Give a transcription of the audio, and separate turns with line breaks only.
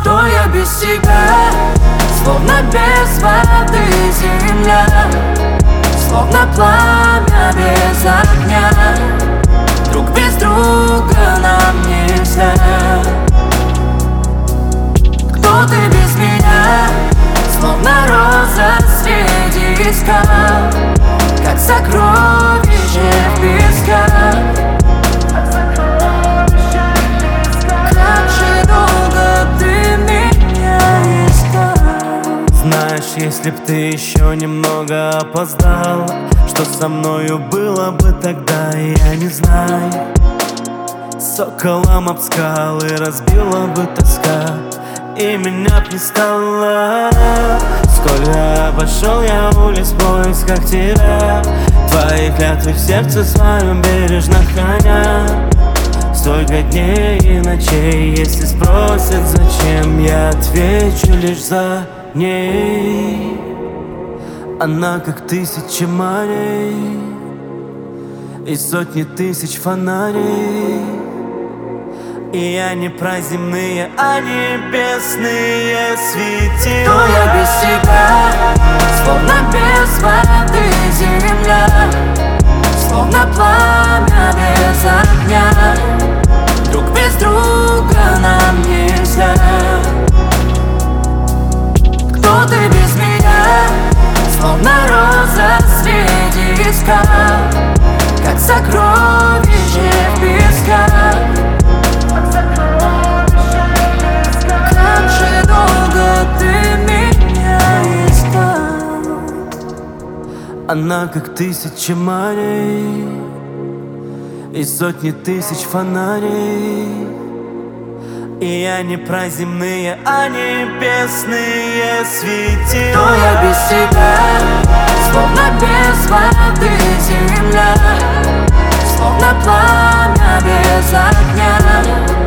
Кто я без тебя? Словно без воды земля, словно пламя без огня. Друг без друга нам нельзя. Кто ты без меня? Словно роза среди скал, как сокровище в песках. Как же долго ты меня искал.
Знаешь, если б ты еще немного опоздал, что со мною было бы тогда, я не знаю. Соколом об скалы разбила бы тоска, и меня б не стало. Сколько обошел я улиц в поисках тебя, твои клятвы в сердце своем бережно храня. Столько дней и ночей, если спросят зачем, я отвечу лишь за ней. Она как тысячи морей и сотни тысяч фонарей. И я не про земные, а небесные светила.
Кто я без тебя? Словно без воды земля, словно пламя без огня. Друг без друга нам нельзя. Кто ты без меня? Словно роза среди скал, как сокровище в песках. Как же долго ты меня искал.
Она как тысячи морей и сотни тысяч фонарей. И я не про земные, а небесные светила.
Кто я без тебя? Словно без воды земля, словно пламя без огня.